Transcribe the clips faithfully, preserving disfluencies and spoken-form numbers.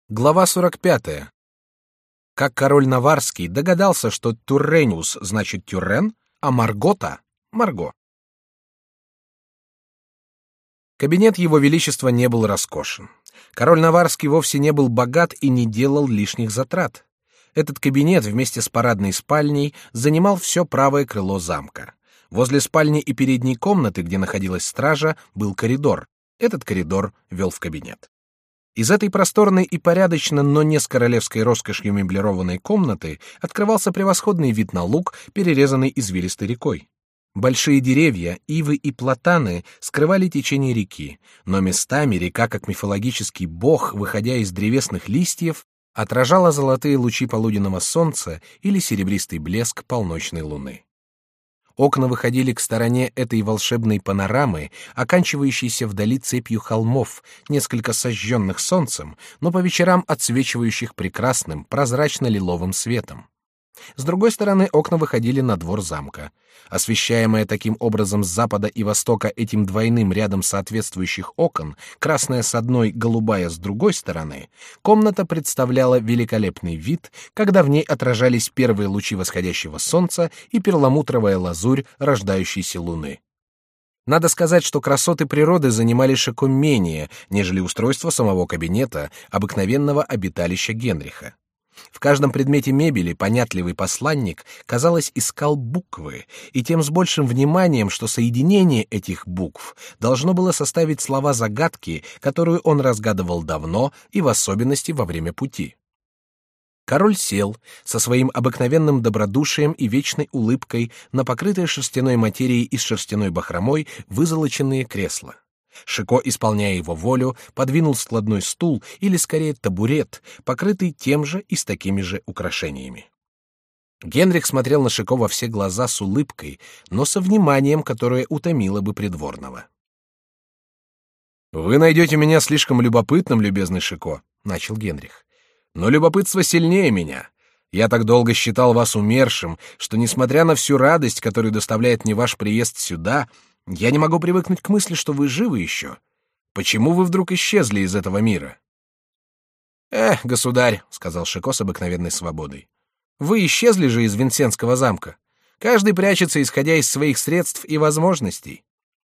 Глава сорок пятая. Как король Наварский догадался, что Туррениус значит Тюррен, а Маргота — Марго. Кабинет его величества не был роскошен. Король Наварский вовсе не был богат и не делал лишних затрат. Этот кабинет вместе с парадной спальней занимал все правое крыло замка. Возле спальни и передней комнаты, где находилась стража, был коридор. Этот коридор вел в кабинет. Из этой просторной и порядочно, но не с королевской роскошью меблированной комнаты открывался превосходный вид на луг, перерезанный извилистой рекой. Большие деревья, ивы и платаны скрывали течение реки, но местами река, как мифологический бог, выходя из древесных листьев, отражала золотые лучи полуденного солнца или серебристый блеск полночной луны. Окна выходили к стороне этой волшебной панорамы, оканчивающейся вдали цепью холмов, несколько сожженных солнцем, но по вечерам отсвечивающих прекрасным прозрачно-лиловым светом. С другой стороны окна выходили на двор замка. Освещаемая таким образом с запада и востока этим двойным рядом соответствующих окон, красная с одной, голубая с другой стороны, комната представляла великолепный вид, когда в ней отражались первые лучи восходящего солнца и перламутровая лазурь рождающейся луны. Надо сказать, что красоты природы занимали Шико менее, нежели устройство самого кабинета, обыкновенного обиталища Генриха. В каждом предмете мебели понятливый посланник, казалось, искал буквы, и тем с большим вниманием, что соединение этих букв должно было составить слова загадки, которую он разгадывал давно и в особенности во время пути. Король сел со своим обыкновенным добродушием и вечной улыбкой на покрытое шерстяной материей и с шерстяной бахромой вызолоченные кресла. Шико, исполняя его волю, подвинул складной стул, или скорее табурет, покрытый тем же и с такими же украшениями. Генрих смотрел на Шико во все глаза с улыбкой, но со вниманием, которое утомило бы придворного. «Вы найдете меня слишком любопытным, любезный Шико», — начал Генрих. «Но любопытство сильнее меня. Я так долго считал вас умершим, что, несмотря на всю радость, которую доставляет мне ваш приезд сюда, я не могу привыкнуть к мысли, что вы живы еще. Почему вы вдруг исчезли из этого мира?» «Эх, государь», — сказал Шико с обыкновенной свободой, — «вы исчезли же из Винсентского замка. Каждый прячется, исходя из своих средств и возможностей».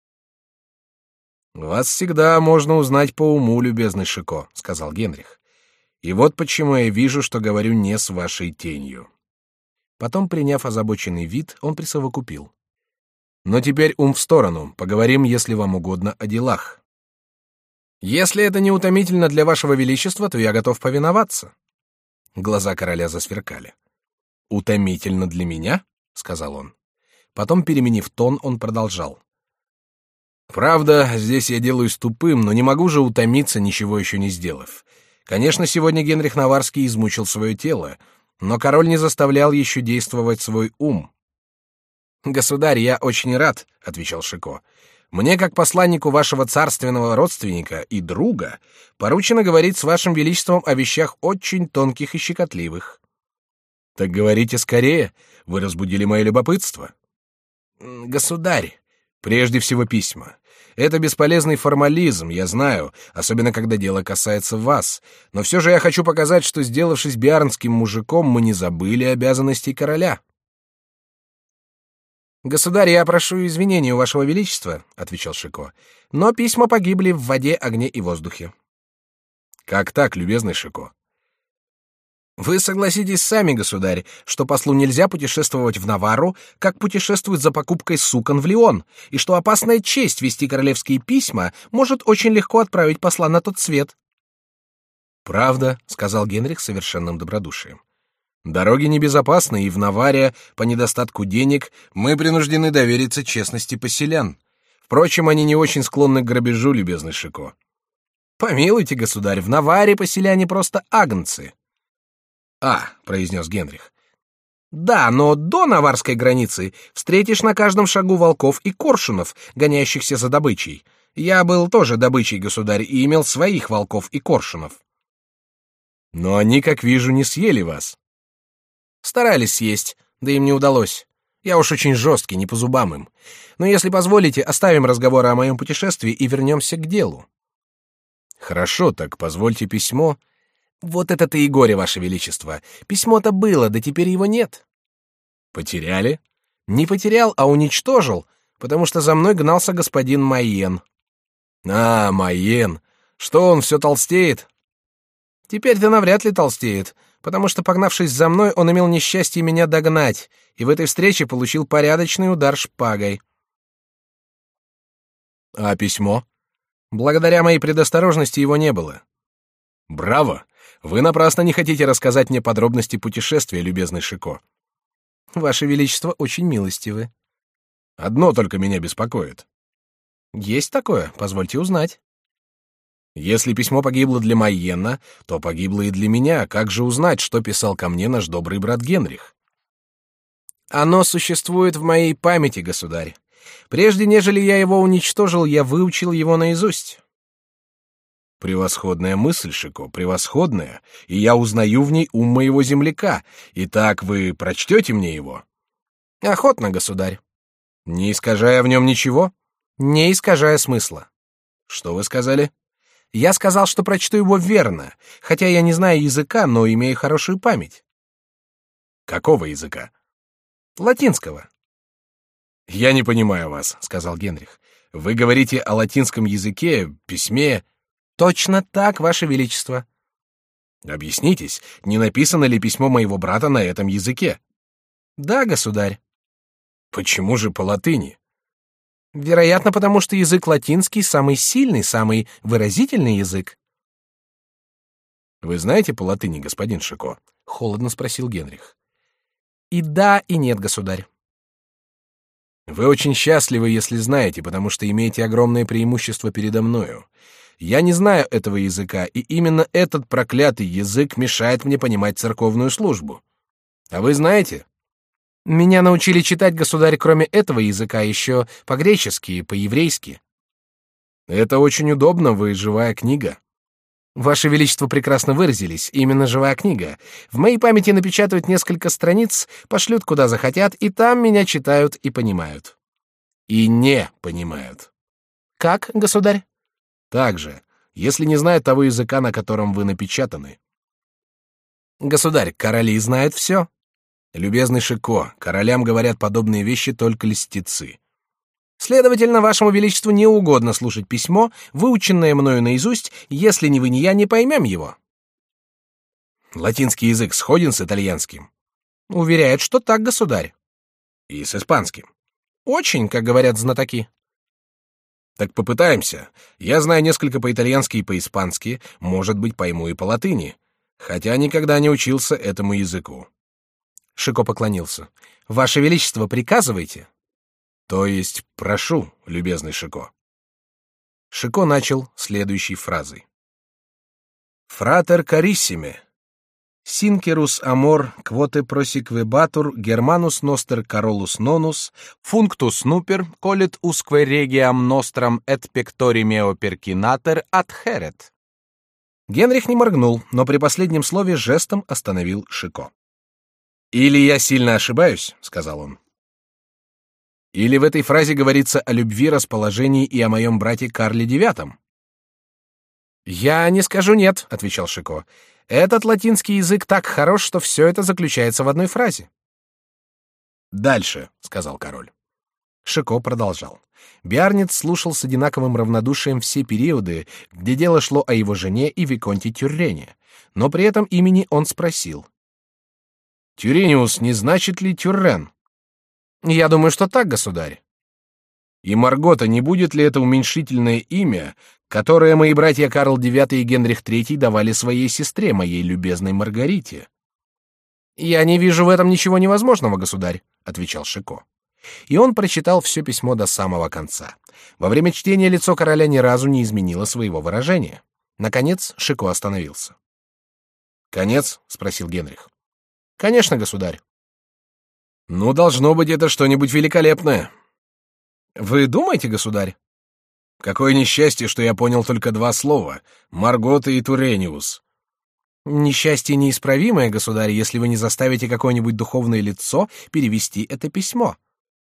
«Вас всегда можно узнать по уму, любезный Шико», — сказал Генрих. «И вот почему я вижу, что говорю не с вашей тенью». Потом, приняв озабоченный вид, он присовокупил: «Но теперь ум в сторону, поговорим, если вам угодно, о делах». «Если это не утомительно для вашего величества, то я готов повиноваться». Глаза короля засверкали. «Утомительно для меня?» — сказал он. Потом, переменив тон, он продолжал: «Правда, здесь я делаюсь тупым, но не могу же утомиться, ничего еще не сделав. Конечно, сегодня Генрих Наварский измучил свое тело, но король не заставлял еще действовать свой ум». «Государь, я очень рад», — отвечал Шико. «Мне, как посланнику вашего царственного родственника и друга, поручено говорить с вашим величеством о вещах очень тонких и щекотливых». «Так говорите скорее, вы разбудили мое любопытство». «Государь, прежде всего письма. Это бесполезный формализм, я знаю, особенно когда дело касается вас, но все же я хочу показать, что, сделавшись биарнским мужиком, мы не забыли обязанностей короля». «Государь, я прошу извинения у вашего величества», — отвечал Шико, — «но письма погибли в воде, огне и воздухе». «Как так, любезный Шико?» «Вы согласитесь сами, государь, что послу нельзя путешествовать в Наварру, как путешествует за покупкой сукон в Лион, и что опасная честь вести королевские письма может очень легко отправить посла на тот свет». «Правда», — сказал Генрих с совершенным добродушием. «Дороги небезопасны, и в Наварре, по недостатку денег, мы принуждены довериться честности поселян. Впрочем, они не очень склонны к грабежу, любезный Шико». «Помилуйте, государь, в Наварре поселяне просто агнцы». «А», — произнес Генрих. «Да, но до наварской границы встретишь на каждом шагу волков и коршунов, гонящихся за добычей. Я был тоже добычей, государь, и имел своих волков и коршунов». «Но они, как вижу, не съели вас». «Старались съесть, да им не удалось. Я уж очень жесткий, не по зубам им. Но если позволите, оставим разговоры о моем путешествии и вернемся к делу». «Хорошо, так позвольте письмо». Вот это-то и горе, Ваше Величество. Письмо-то было, да теперь его нет. Потеряли? Не потерял, а уничтожил, потому что за мной гнался господин Майен. А, Майен. Что, он все толстеет? Теперь-то навряд ли толстеет, потому что, погнавшись за мной, он имел несчастье меня догнать, и в этой встрече получил порядочный удар шпагой. А письмо? Благодаря моей предосторожности его не было. Браво! Вы напрасно не хотите рассказать мне подробности путешествия, любезный Шико. Ваше Величество очень милостивы. Одно только меня беспокоит. Есть такое, позвольте узнать. Если письмо погибло для Майена, то погибло и для меня. Как же узнать, что писал ко мне наш добрый брат Генрих? Оно существует в моей памяти, государь. Прежде нежели я его уничтожил, я выучил его наизусть. Превосходная мысль, Шико, превосходная, и я узнаю в ней ум моего земляка. Итак, вы прочтете мне его? Охотно, государь. Не искажая в нем ничего? Не искажая смысла. Что вы сказали? Я сказал, что прочту его верно, хотя я не знаю языка, но имею хорошую память. Какого языка? Латинского. Я не понимаю вас, сказал Генрих. Вы говорите о латинском языке, письме. Точно так, Ваше Величество. Объяснитесь, не написано ли письмо моего брата на этом языке? Да, государь. Почему же по латыни? Вероятно, потому что язык латинский самый сильный, самый выразительный язык. Вы знаете по латыни, господин Шико? Холодно спросил Генрих. И да, и нет, государь. Вы очень счастливы, если знаете, потому что имеете огромное преимущество передо мною. Я не знаю этого языка, и именно этот проклятый язык мешает мне понимать церковную службу. А вы знаете? Меня научили читать, государь, кроме этого языка, еще по-гречески и по-еврейски. Это очень удобно, вы живая книга. Ваше Величество прекрасно выразились, именно живая книга. В моей памяти напечатают несколько страниц, пошлют куда захотят, и там меня читают и понимают. И не понимают. Как, государь? Так же, если не знают того языка, на котором вы напечатаны. Государь, короли знают все. Любезный Шико, королям говорят подобные вещи только льстецы. Следовательно, Вашему Величеству не угодно слушать письмо, выученное мною наизусть, если ни вы, ни я не поймем его. Латинский язык сходен с итальянским? Уверяют, что так, государь. И с испанским? Очень, как говорят знатоки. Так попытаемся. Я знаю несколько по-итальянски и по-испански, может быть, пойму и по-латыни, хотя никогда не учился этому языку. Шико поклонился. Ваше Величество, приказывайте. То есть прошу, любезный Шико. Шико начал следующей фразой. Фратер кариссиме. Синкерус амор quote prosequebatur Germanus noster Carolus nonus functus nuper colit usque regiam nostram et pectori meo percinater adheret. Генрих не моргнул, но при последнем слове жестом остановил Шико. «Или я сильно ошибаюсь», — сказал он. «Или в этой фразе говорится о любви, расположении и о моем брате Карле девятом?» «Я не скажу нет», — отвечал Шико. «Этот латинский язык так хорош, что все это заключается в одной фразе». «Дальше», — сказал король. Шико продолжал. Биарниц слушал с одинаковым равнодушием все периоды, где дело шло о его жене и виконте Тюррене, но при этом имени он спросил. «Тюрениус не значит ли Тюррен?» «Я думаю, что так, государь». «И Маргота, не будет ли это уменьшительное имя, которое мои братья Карл девятый и Генрих третий давали своей сестре, моей любезной Маргарите?» «Я не вижу в этом ничего невозможного, государь», — отвечал Шико. И он прочитал все письмо до самого конца. Во время чтения лицо короля ни разу не изменило своего выражения. Наконец Шико остановился. «Конец?» — спросил Генрих. «Конечно, государь». «Ну, должно быть, это что-нибудь великолепное». «Вы думаете, государь?» «Какое несчастье, что я понял только два слова — Маргота и Турениус». «Несчастье неисправимое, государь, если вы не заставите какое-нибудь духовное лицо перевести это письмо».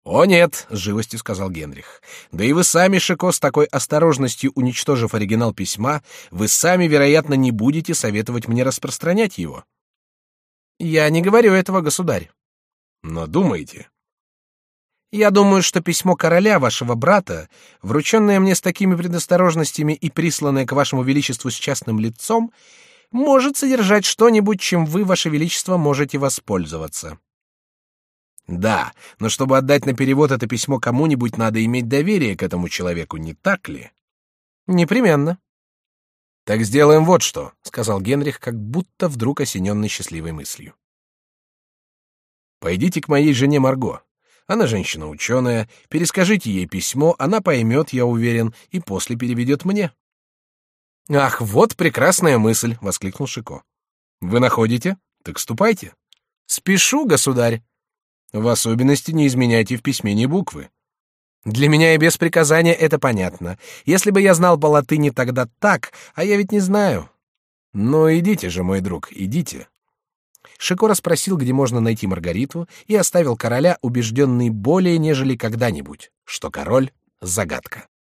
О нет, с живостью сказал Генрих. Да и вы сами, Шико, с такой осторожностью уничтожив оригинал письма, вы сами, вероятно, не будете советовать мне распространять его. Я не говорю этого, государь. Но думаете? Я думаю, что письмо короля, вашего брата, врученное мне с такими предосторожностями и присланное к вашему величеству с частным лицом, может содержать что-нибудь, чем вы, ваше величество, можете воспользоваться. Да, но чтобы отдать на перевод это письмо кому-нибудь, надо иметь доверие к этому человеку, не так ли? Непременно. Так сделаем вот что, сказал Генрих, как будто вдруг осененный счастливой мыслью. Пойдите к моей жене Марго. Она женщина ученая, перескажите ей письмо, она поймет, я уверен, и после переведет мне. Ах, вот прекрасная мысль, воскликнул Шико. Вы находите? Так ступайте. Спешу, государь. В особенности не изменяйте в письме ни буквы. Для меня и без приказания это понятно. Если бы я знал по латыни, тогда так, а я ведь не знаю. Ну, идите же, мой друг, идите. Шико расспросил, где можно найти Маргариту, и оставил короля, убежденный более нежели когда-нибудь, что король — загадка.